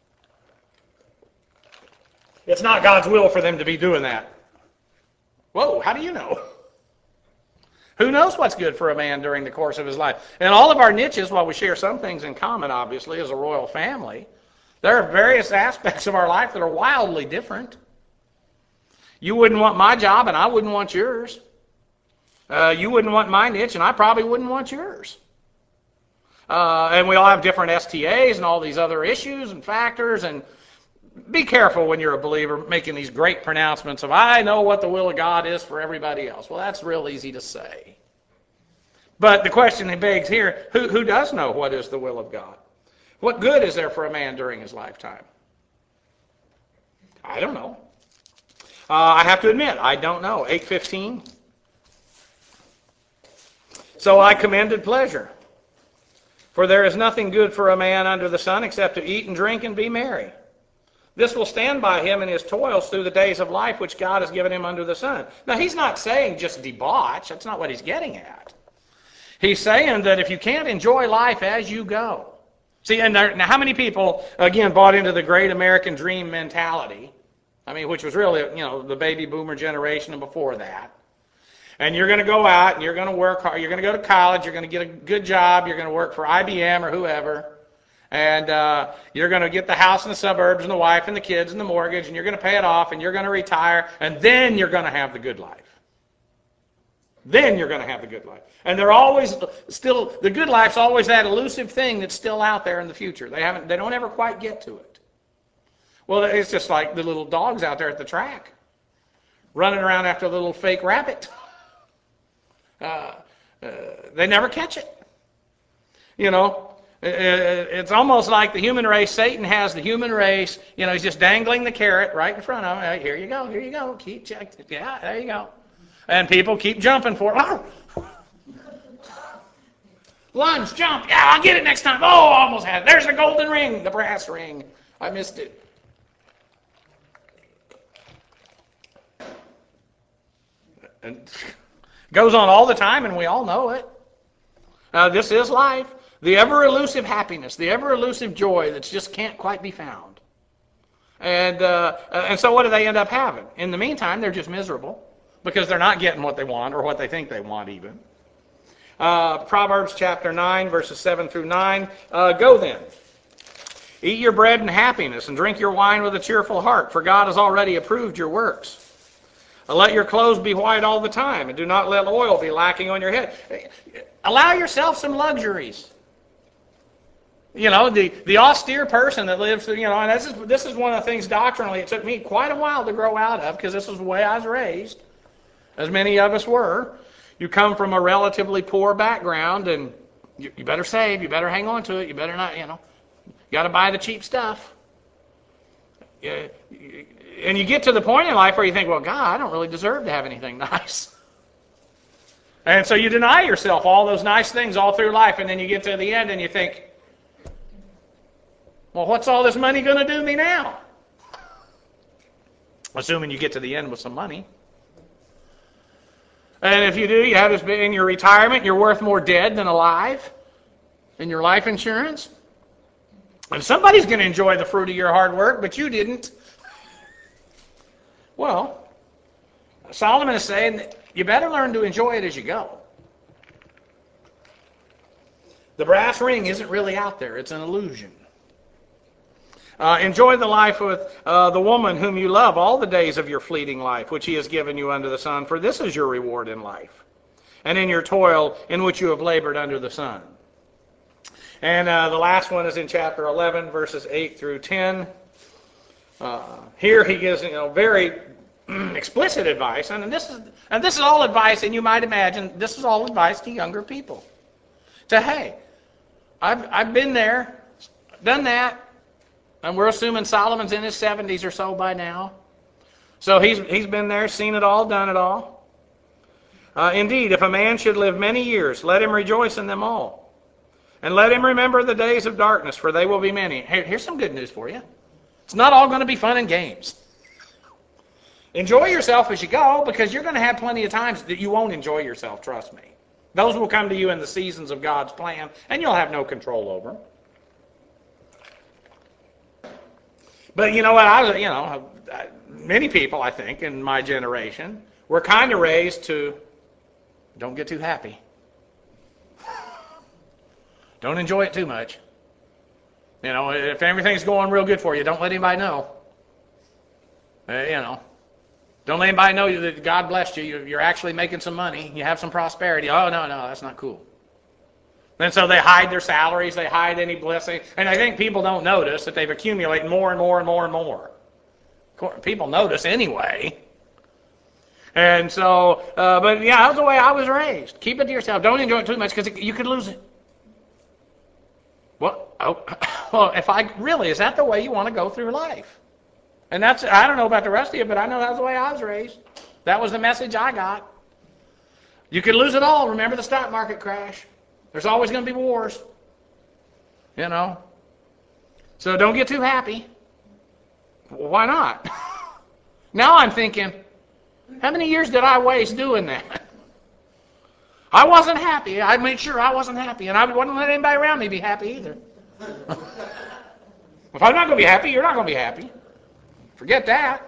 It's not God's will for them to be doing that. Whoa, how do you know? Who knows what's good for a man during the course of his life? And all of our niches, while we share some things in common, obviously, as a royal family, there are various aspects of our life that are wildly different. You wouldn't want my job, and I wouldn't want yours. Uh, you wouldn't want my niche, and I probably wouldn't want yours. Uh, and we all have different S T As and all these other issues and factors, and be careful when you're a believer making these great pronouncements of, I know what the will of God is for everybody else. Well, that's real easy to say. But the question that begs here, who, who does know what is the will of God? What good is there for a man during his lifetime? I don't know. Uh, I have to admit, I don't know. eight fifteen. So I commended pleasure. For there is nothing good for a man under the sun except to eat and drink and be merry. This will stand by him in his toils through the days of life which God has given him under the sun. Now, he's not saying just debauch. That's not what he's getting at. He's saying that if you can't enjoy life as you go. See, and there, now how many people, again, bought into the great American dream mentality? I mean, which was really, you know, the baby boomer generation and before that. And you're going to go out and you're going to work hard. You're going to go to college. You're going to get a good job. You're going to work for I B M or whoever. And uh, you're going to get the house in the suburbs and the wife and the kids and the mortgage, and you're going to pay it off, and you're going to retire, and then you're going to have the good life. Then you're going to have the good life. And they're always still, the good life's always that elusive thing that's still out there in the future. They haven't, they don't ever quite get to it. Well, it's just like the little dogs out there at the track, running around after a little fake rabbit. Uh, uh, they never catch it. You know, it's almost like the human race. Satan has the human race. You know, he's just dangling the carrot right in front of him. Hey, here you go, here you go. Keep checking. Yeah, there you go. And people keep jumping for it. Oh! Lunge, jump. Yeah, I'll get it next time. Oh, almost had it. There's the golden ring, the brass ring. I missed it. And it goes on all the time, and we all know it. Now, this is life. The ever-elusive happiness, the ever-elusive joy that just can't quite be found. And uh, and so what do they end up having? In the meantime, they're just miserable because they're not getting what they want or what they think they want even. Uh, Proverbs chapter nine, verses seven through nine. Uh, Go then, eat your bread in happiness and drink your wine with a cheerful heart, for God has already approved your works. Let your clothes be white all the time, and do not let oil be lacking on your head. Allow yourself some luxuries. You know, the, the austere person that lives, you know, and this is, this is one of the things doctrinally it took me quite a while to grow out of, because this is the way I was raised, as many of us were. You come from a relatively poor background, and you, you better save, you better hang on to it, you better not, you know, you got to buy the cheap stuff. You, you, and you get to the point in life where you think, well, God, I don't really deserve to have anything nice. And so you deny yourself all those nice things all through life, and then you get to the end and you think, well, what's all this money going to do me now? Assuming you get to the end with some money. And if you do, you have this in your retirement, you're worth more dead than alive in your life insurance. And somebody's going to enjoy the fruit of your hard work, but you didn't. Well, Solomon is saying that you better learn to enjoy it as you go. The brass ring isn't really out there. It's an illusion. Uh, enjoy the life with uh, the woman whom you love all the days of your fleeting life, which he has given you under the sun, for this is your reward in life, and in your toil in which you have labored under the sun. And uh, the last one is in chapter eleven, verses eight through ten. Uh, here he gives, you know, very explicit advice, and this is and this is all advice, and you might imagine this is all advice to younger people. To hey, I've I've been there, done that. And we're assuming Solomon's in his seventies or so by now. So he's he's been there, seen it all, done it all. Uh, indeed, if a man should live many years, let him rejoice in them all. And let him remember the days of darkness, for they will be many. Hey, here's some good news for you. It's not all going to be fun and games. Enjoy yourself as you go, because you're going to have plenty of times that you won't enjoy yourself, trust me. Those will come to you in the seasons of God's plan, and you'll have no control over them. But you know what? I, you know, many people, I think, in my generation, were kind of raised to don't get too happy. Don't enjoy it too much. You know, if everything's going real good for you, don't let anybody know. Uh, you know, don't let anybody know that God blessed you. You're actually making some money. You have some prosperity. Oh, no, no, that's not cool. And so they hide their salaries, they hide any blessing. And I think people don't notice that they've accumulated more and more and more and more. People notice anyway. And so, uh, but yeah, that's the way I was raised. Keep it to yourself. Don't enjoy it too much because you could lose it. Well, oh, well, if I really, is that the way you want to go through life? And that's, I don't know about the rest of you, but I know that's the way I was raised. That was the message I got. You could lose it all. Remember the stock market crash. There's always going to be wars, you know. So don't get too happy. Well, why not? Now I'm thinking, how many years did I waste doing that? I wasn't happy. I made sure I wasn't happy, and I wouldn't let anybody around me be happy either. If I'm not going to be happy, you're not going to be happy. Forget that.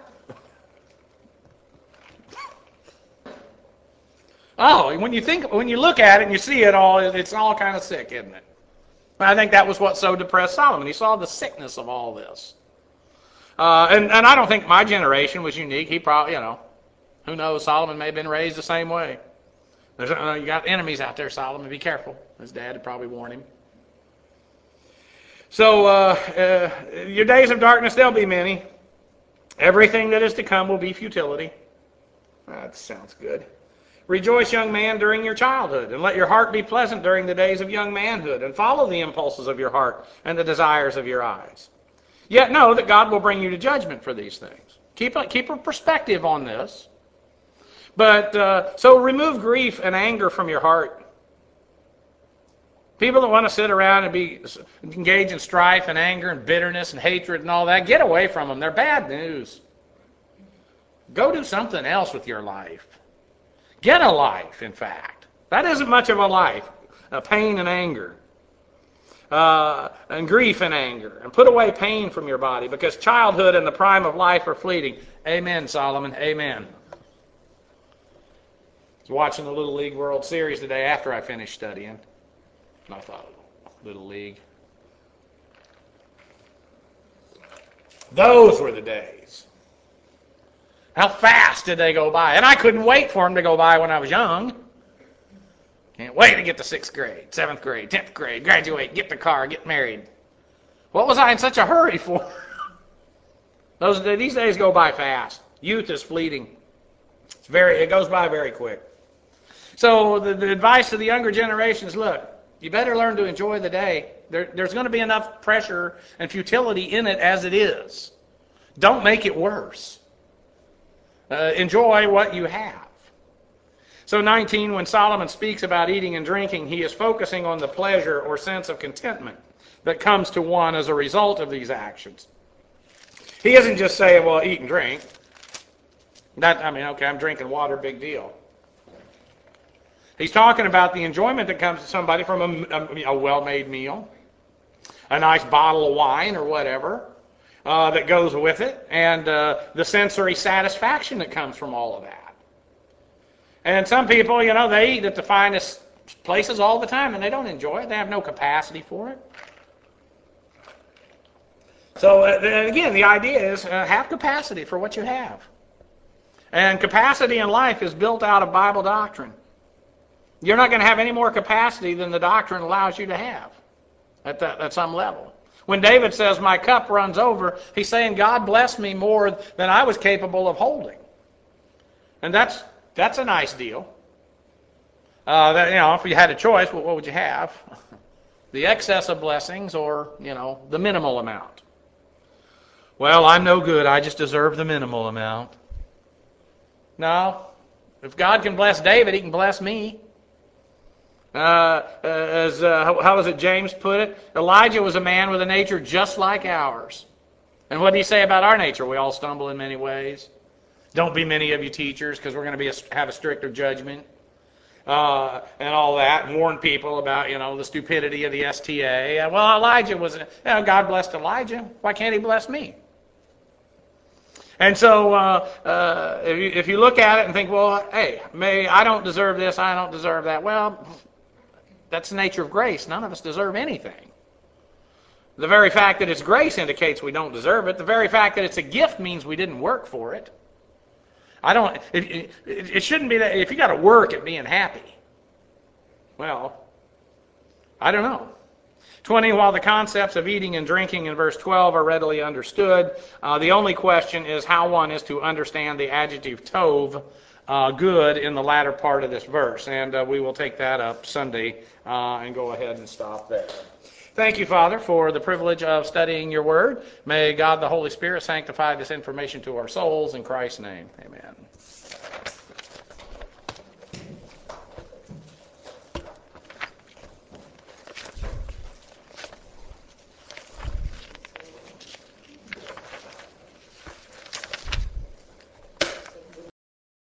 Oh, when you think, when you look at it and you see it all, it's all kind of sick, isn't it? I think that was what so depressed Solomon. He saw the sickness of all this. Uh, and, and I don't think my generation was unique. He probably, you know, who knows, Solomon may have been raised the same way. There's, uh, you got enemies out there, Solomon. Be careful. His dad had probably warned him. So uh, uh, your days of darkness, they'll be many. Everything that is to come will be futility. That sounds good. Rejoice, young man, during your childhood, and let your heart be pleasant during the days of young manhood, and follow the impulses of your heart and the desires of your eyes. Yet know that God will bring you to judgment for these things. Keep a, keep a perspective on this. But uh, so remove grief and anger from your heart. People that want to sit around and be engaged in strife and anger and bitterness and hatred and all that, get away from them. They're bad news. Go do something else with your life. Get a life, in fact. That isn't much of a life, uh, pain and anger, uh, and grief and anger. And put away pain from your body, because childhood and the prime of life are fleeting. Amen, Solomon. Amen. I was watching the Little League World Series today after I finished studying. And I thought, Little League. Those were the days. How fast did they go by? And I couldn't wait for them to go by when I was young. Can't wait to get to sixth grade, seventh grade, tenth grade, graduate, get the car, get married. What was I in such a hurry for? Those these days go by fast. Youth is fleeting. It's very it goes by very quick. So the, the advice to the younger generation is, look, you better learn to enjoy the day. There, there's going to be enough pressure and futility in it as it is. Don't make it worse. Uh, enjoy what you have. So nineteen, when Solomon speaks about eating and drinking, he is focusing on the pleasure or sense of contentment that comes to one as a result of these actions. He isn't just saying, well, eat and drink. That, I mean, okay, I'm drinking water, big deal. He's talking about the enjoyment that comes to somebody from a, a, a well-made meal, a nice bottle of wine or whatever uh, that goes with it, and uh, the sensory satisfaction that comes from all of that. And some people, you know, they eat at the finest places all the time, and they don't enjoy it. They have no capacity for it. So, uh, again, the idea is uh, have capacity for what you have. And capacity in life is built out of Bible doctrine. You're not going to have any more capacity than the doctrine allows you to have at, that, at some level. When David says, my cup runs over, he's saying, God blessed me more than I was capable of holding. And that's that's a nice deal. Uh, that, you know, if you had a choice, what, what would you have? The excess of blessings or, you know, the minimal amount? Well, I'm no good. I just deserve the minimal amount. No. If God can bless David, he can bless me. Uh, as uh, how, how was it James put it? Elijah was a man with a nature just like ours. And what did he say about our nature? We all stumble in many ways. Don't be many of you teachers, because we're going to be a, have a stricter judgment. Uh, and all that, and warn people about, you know, the stupidity of the S T A. Well, Elijah was, you know, God blessed Elijah. Why can't he bless me? And so uh, uh, if, you, if you look at it and think, well, hey, may I don't deserve this, I don't deserve that. Well, that's the nature of grace. None of us deserve anything. The very fact that it's grace indicates we don't deserve it. The very fact that it's a gift means we didn't work for it. I don't. It, it, it shouldn't be that if you got to work at being happy. Well, I don't know. twenty, while the concepts of eating and drinking in verse twelve are readily understood, uh, the only question is how one is to understand the adjective tov, uh, good, in the latter part of this verse. And uh, we will take that up Sunday uh, and go ahead and stop there. Thank you, Father, for the privilege of studying your word. May God the Holy Spirit sanctify this information to our souls. In Christ's name, amen.